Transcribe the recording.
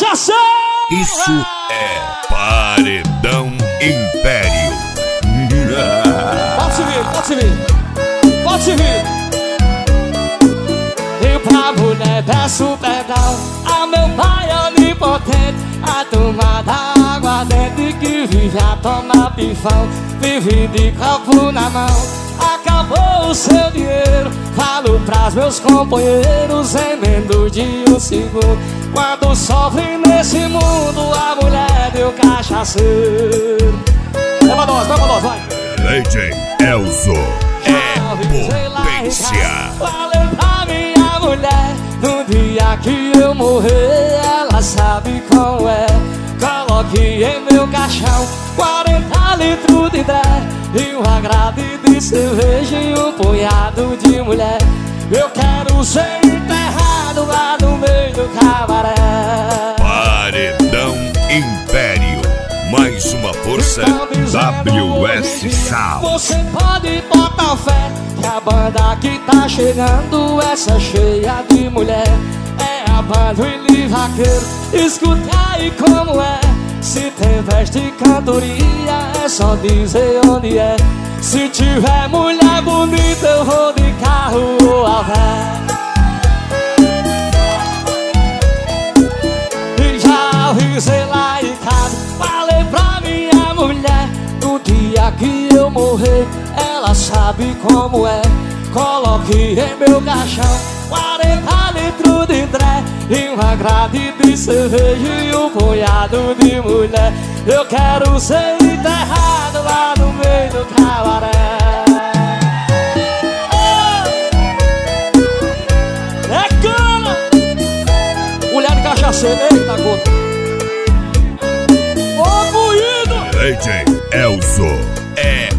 cachaça! Isso é Paredão Império. Pode se vir. E pra mulher peço perdão a meu pai onipotente, a turma da aguardente que vive a tomar pifão, vive de copo na mão. Acabou o seu dinheiro, falo pras meus companheiros em menos de um segundo. Quando sofre nesse mundo, a mulher deu cachaceiro. Vai pra nós, vai. DJ Elzo é potência. Falei pra minha mulher, no dia que eu morrer, ela sabe como é. Coloque em meu caixão 40 litros de dré e um agrade de cerveja e um punhado de mulher. Eu quero ser enterrado lá no meio do cabaré. Paredão Império. Mais uma força WS Sound. Você pode botar fé que a banda que tá chegando, essa cheia de mulher, é a banda Willy Vaqueiro. Escuta aí como é. Se tem festa e cantoria, é só dizer onde é. Se tiver mulher bonita, eu vou de carro ou a pé. E já avisei lá em casa, falei pra minha mulher, no dia que eu morrer, ela sabe como é. Coloque em meu caixão 40 litros de dré e uma grade de cerveja e um punhado de mulher. Eu quero ser enterrado lá no meio do cabaré. É cana! Mulher de cachaceira, eita gota. Ô, moído! DJ Elzo é